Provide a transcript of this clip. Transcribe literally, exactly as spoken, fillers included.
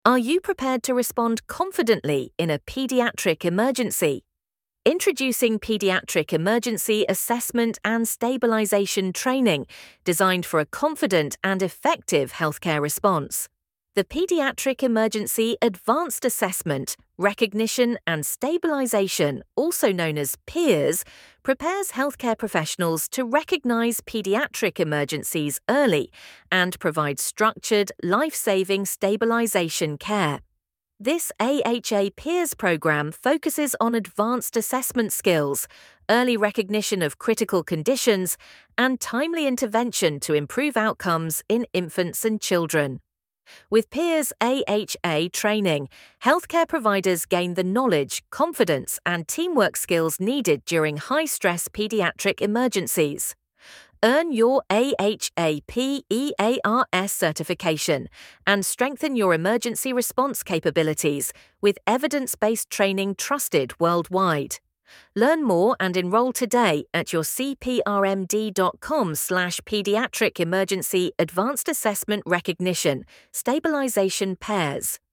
Are you prepared to respond confidently in a pediatric emergency? Introducing Pediatric Emergency Assessment and Stabilization Training, designed for a confident and effective healthcare response. The Pediatric Emergency Advanced Assessment, Recognition and Stabilization, also known as PEERS, prepares healthcare professionals to recognize pediatric emergencies early and provide structured, life-saving stabilization care. This A H A PEERS program focuses on advanced assessment skills, early recognition of critical conditions, and timely intervention to improve outcomes in infants and children. With PEERS A H A training, healthcare providers gain the knowledge, confidence, and teamwork skills needed during high-stress pediatric emergencies. Earn your A H A P E A R S certification and strengthen your emergency response capabilities with evidence-based training trusted worldwide. Learn more and enroll today at your c p r m d dot com slash pediatric emergency advanced assessment recognition stabilization pairs.